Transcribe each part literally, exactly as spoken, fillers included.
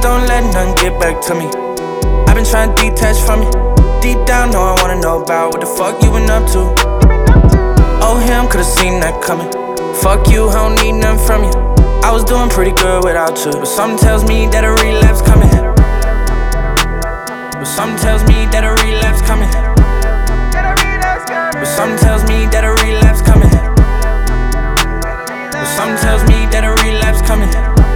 don't let none get back to me. I've been trying to detach from you. Deep down, know I wanna know about what the fuck you been up to. Oh, him, could've seen that coming. Fuck you, I don't need nothing from you. I was doing pretty good without you, but something tells me that a relapse coming. But something tells me that a relapse coming. But something tells me that a relapse coming. But something tells me that a relapse coming.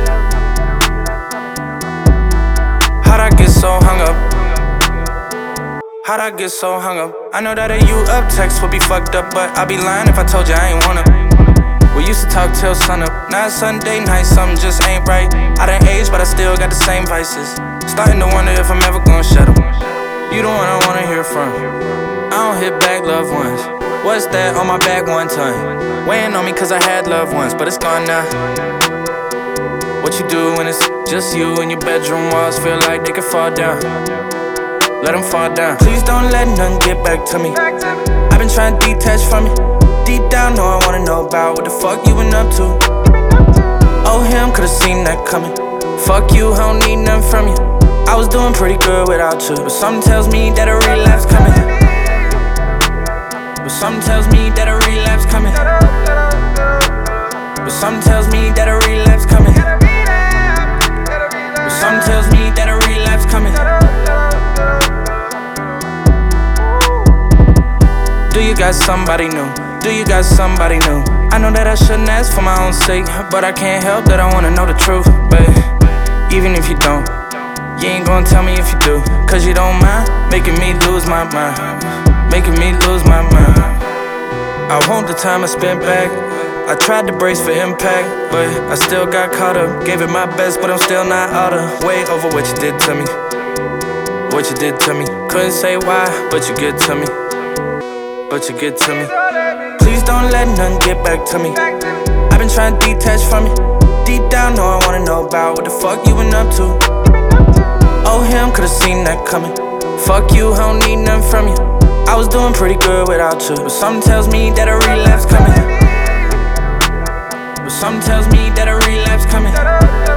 How'd I get so hung up? How'd I get so hung up? I know that a you up text would be fucked up, but I'd be lying if I told you I ain't wanna. We used to talk till sunup. Now it's Sunday night, something just ain't right. I done aged, but I still got the same vices. Starting to wonder if I'm ever gonna shut up. You the one I wanna hear from. I don't hit back loved ones. What's that on my back one time? Weighing on me cause I had loved ones, but it's gone now. What you do when it's just you and your bedroom walls feel like they could fall down? Let them fall down. Please don't let none get back to me. I've been trying to detach from you. Deep down, know I wanna know about what the fuck you been up to. Oh, him, could've seen that coming. Fuck you, I don't need nothing from you. I was doing pretty good without you, but something tells me that a relapse coming. But something tells me that a relapse coming. But something tells me that a relapse coming. But something tells me that a relapse coming. Do you got somebody new? Do you got somebody new? I know that I shouldn't ask for my own sake, but I can't help that I wanna know the truth. But even if you don't, you ain't gonna tell me if you do. Cause you don't mind making me lose my mind. Making me lose my mind. I want the time I spent back. I tried to brace for impact, but I still got caught up. Gave it my best, but I'm still not out of way over what you did to me. What you did to me. Couldn't say why, but you get to me. But you get to me. Please don't let none get back to me. I've been trying to detach from you. Deep down, know I wanna know about what the fuck you been up to. Oh, him, could've seen that coming. Fuck you, I don't need nothing from you. I was doing pretty good without you, but something tells me that a relapse coming. But something tells me that a relapse coming.